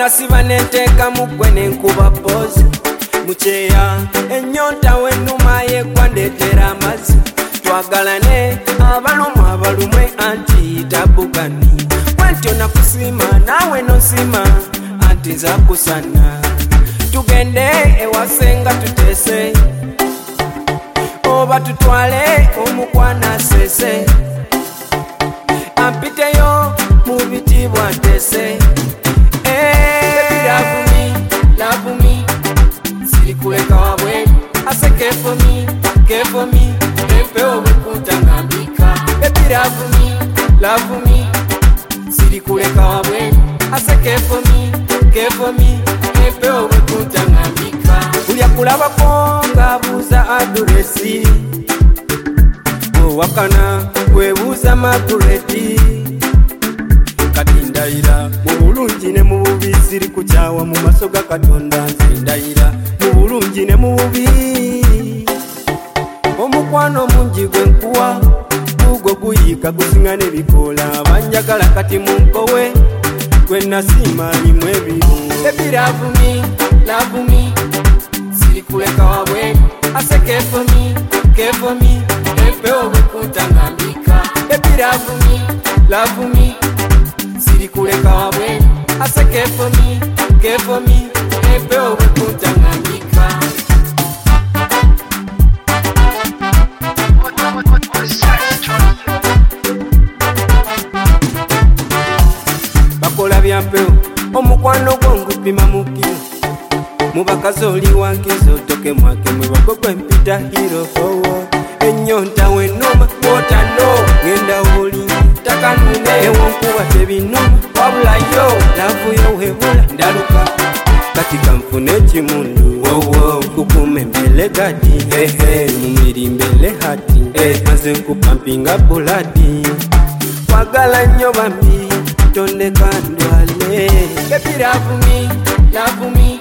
nasiba neteeka mugwe nenkuba poozi mukyeya ennyonta wennuma yegwa ndeetera amazzi twagalane abalumu abalumwe anti tabugani kwentyo nakusima naawe nosima anti nzakusana tugende ewasenga tuteese oba tutwale omukwana sese ampiteyo mu bitibwa ntese love me sirikuleka wabwe ase care for me empewo bwekutangambika baby love me sirikuleka wabwe ase care for me empewo bwekutangambika ulya kulabako ng'abuuza aduresi owakana webuuza makureti kati ndayira mu bulungi ne mu bubi siri kukyawa mu maso ga Katonda nze ndayira mu bulungi ne mu bubi omukwano mungi gwe nkuwa gugwo guyiika gusinga n'ebikoola banjagala kati mu nkowe gwe nasiima limu ebiru baby love me sirikuleka wabwe ase care for me empewo bwekutangambika baby love me sirikuleka wabwe ase care for me empewo bwekutangambika bakola byampewo omukwano gwo ngupima mu kiro mu bakazi oli wankizo toke mwake mwe bagogwe mpita hiro ennyonta wennoma wotano ngenda oli takanune ewonkuba tebinuma wabulayo lavuyo webula ndaluka kati kanfune ekimundu kukuma embele gadi mumiri mbele hati maze nkupampinga buladi kwagala nnyo bambi tondeka ndwale baby love me